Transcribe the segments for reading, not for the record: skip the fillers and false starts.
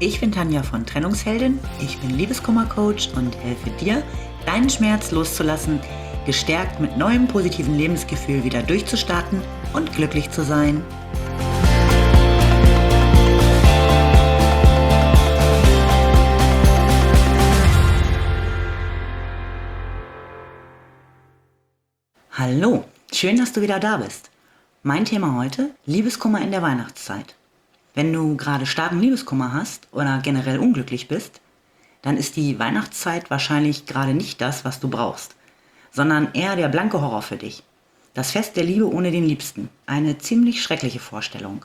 Ich bin Tanja von Trennungsheldin, ich bin Liebeskummer-Coach und helfe dir, deinen Schmerz loszulassen, gestärkt mit neuem positiven Lebensgefühl wieder durchzustarten und glücklich zu sein. Hallo, schön, dass du wieder da bist. Mein Thema heute: Liebeskummer in der Weihnachtszeit. Wenn du gerade starken Liebeskummer hast oder generell unglücklich bist, dann ist die Weihnachtszeit wahrscheinlich gerade nicht das, was du brauchst, sondern eher der blanke Horror für dich. Das Fest der Liebe ohne den Liebsten. Eine ziemlich schreckliche Vorstellung.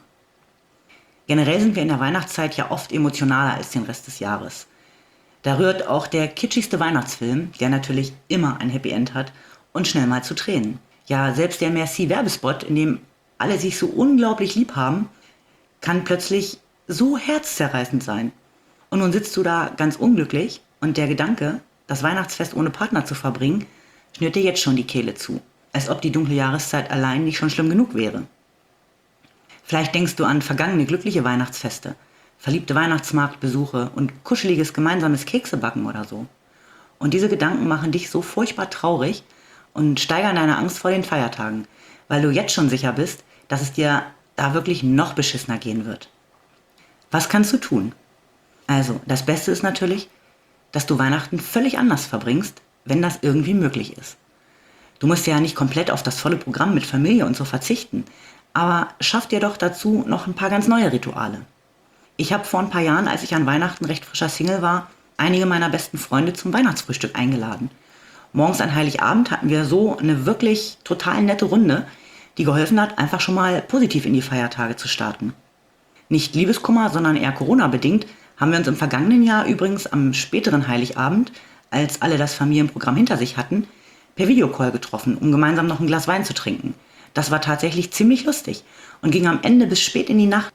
Generell sind wir in der Weihnachtszeit ja oft emotionaler als den Rest des Jahres. Da rührt auch der kitschigste Weihnachtsfilm, der natürlich immer ein Happy End hat, und schnell mal zu Tränen. Ja, selbst der Merci-Werbespot, in dem alle sich so unglaublich lieb haben, kann plötzlich so herzzerreißend sein. Und nun sitzt du da ganz unglücklich und der Gedanke, das Weihnachtsfest ohne Partner zu verbringen, schnürt dir jetzt schon die Kehle zu. Als ob die dunkle Jahreszeit allein nicht schon schlimm genug wäre. Vielleicht denkst du an vergangene glückliche Weihnachtsfeste, verliebte Weihnachtsmarktbesuche und kuscheliges gemeinsames Keksebacken oder so. Und diese Gedanken machen dich so furchtbar traurig und steigern deine Angst vor den Feiertagen, weil du jetzt schon sicher bist, dass es dir da wirklich noch beschissener gehen wird. Was kannst du tun? Also, das Beste ist natürlich, dass du Weihnachten völlig anders verbringst, wenn das irgendwie möglich ist. Du musst ja nicht komplett auf das volle Programm mit Familie und so verzichten, aber schaff dir doch dazu noch ein paar ganz neue Rituale. Ich habe vor ein paar Jahren, als ich an Weihnachten recht frischer Single war, einige meiner besten Freunde zum Weihnachtsfrühstück eingeladen. Morgens an Heiligabend hatten wir so eine wirklich total nette Runde, die geholfen hat, einfach schon mal positiv in die Feiertage zu starten. Nicht Liebeskummer, sondern eher Corona-bedingt haben wir uns im vergangenen Jahr übrigens am späteren Heiligabend, als alle das Familienprogramm hinter sich hatten, per Videocall getroffen, um gemeinsam noch ein Glas Wein zu trinken. Das war tatsächlich ziemlich lustig und ging am Ende bis spät in die Nacht.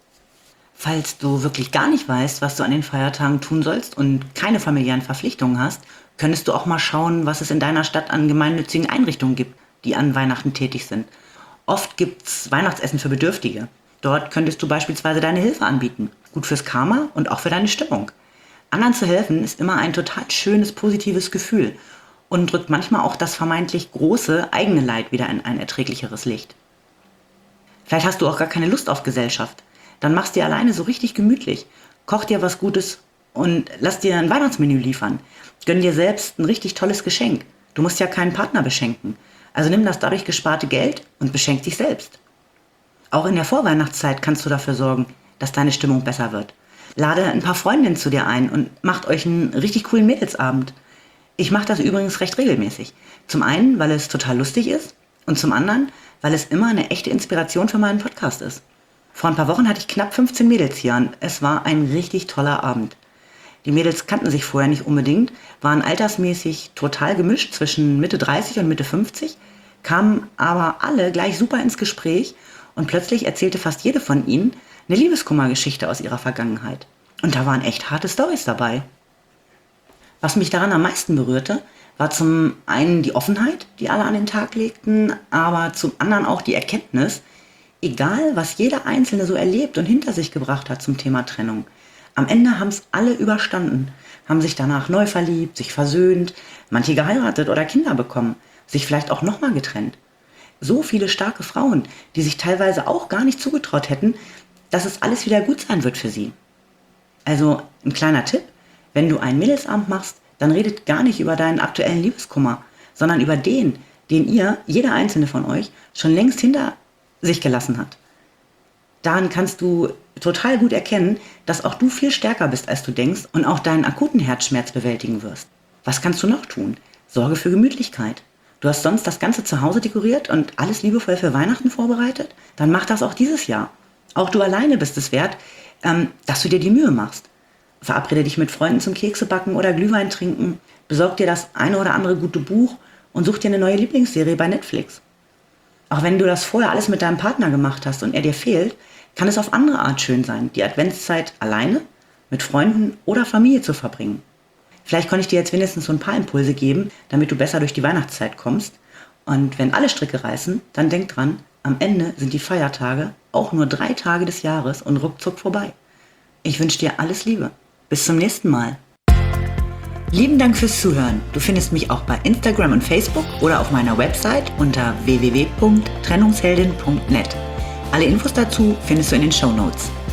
Falls du wirklich gar nicht weißt, was du an den Feiertagen tun sollst und keine familiären Verpflichtungen hast, könntest du auch mal schauen, was es in deiner Stadt an gemeinnützigen Einrichtungen gibt, die an Weihnachten tätig sind. Oft gibt's Weihnachtsessen für Bedürftige. Dort könntest du beispielsweise deine Hilfe anbieten. Gut fürs Karma und auch für deine Stimmung. Anderen zu helfen ist immer ein total schönes, positives Gefühl und drückt manchmal auch das vermeintlich große eigene Leid wieder in ein erträglicheres Licht. Vielleicht hast du auch gar keine Lust auf Gesellschaft. Dann mach's dir alleine so richtig gemütlich. Koch dir was Gutes und lass dir ein Weihnachtsmenü liefern. Gönn dir selbst ein richtig tolles Geschenk. Du musst ja keinen Partner beschenken. Also nimm das dadurch gesparte Geld und beschenk dich selbst. Auch in der Vorweihnachtszeit kannst du dafür sorgen, dass deine Stimmung besser wird. Lade ein paar Freundinnen zu dir ein und macht euch einen richtig coolen Mädelsabend. Ich mache das übrigens recht regelmäßig. Zum einen, weil es total lustig ist und zum anderen, weil es immer eine echte Inspiration für meinen Podcast ist. Vor ein paar Wochen hatte ich knapp 15 Mädels hier und es war ein richtig toller Abend. Die Mädels kannten sich vorher nicht unbedingt, waren altersmäßig total gemischt zwischen Mitte 30 und Mitte 50, kamen aber alle gleich super ins Gespräch und plötzlich erzählte fast jede von ihnen eine Liebeskummergeschichte aus ihrer Vergangenheit. Und da waren echt harte Storys dabei. Was mich daran am meisten berührte, war zum einen die Offenheit, die alle an den Tag legten, aber zum anderen auch die Erkenntnis, egal was jeder Einzelne so erlebt und hinter sich gebracht hat zum Thema Trennung, am Ende haben es alle überstanden, haben sich danach neu verliebt, sich versöhnt, manche geheiratet oder Kinder bekommen, sich vielleicht auch nochmal getrennt. So viele starke Frauen, die sich teilweise auch gar nicht zugetraut hätten, dass es alles wieder gut sein wird für sie. Also ein kleiner Tipp: Wenn du einen Mädelsabend machst, dann redet gar nicht über deinen aktuellen Liebeskummer, sondern über den jeder einzelne von euch, schon längst hinter sich gelassen hat. Daran kannst du total gut erkennen, dass auch du viel stärker bist, als du denkst und auch deinen akuten Herzschmerz bewältigen wirst. Was kannst du noch tun? Sorge für Gemütlichkeit. Du hast sonst das ganze Zuhause dekoriert und alles liebevoll für Weihnachten vorbereitet? Dann mach das auch dieses Jahr. Auch du alleine bist es wert, dass du dir die Mühe machst. Verabrede dich mit Freunden zum Keksebacken oder Glühwein trinken. Besorg dir das eine oder andere gute Buch und such dir eine neue Lieblingsserie bei Netflix. Auch wenn du das vorher alles mit deinem Partner gemacht hast und er dir fehlt, kann es auf andere Art schön sein, die Adventszeit alleine, mit Freunden oder Familie zu verbringen. Vielleicht konnte ich dir jetzt wenigstens so ein paar Impulse geben, damit du besser durch die Weihnachtszeit kommst. Und wenn alle Stricke reißen, dann denk dran, am Ende sind die Feiertage auch nur 3 Tage des Jahres und ruckzuck vorbei. Ich wünsche dir alles Liebe. Bis zum nächsten Mal. Lieben Dank fürs Zuhören. Du findest mich auch bei Instagram und Facebook oder auf meiner Website unter www.trennungsheldin.net. Alle Infos dazu findest du in den Shownotes.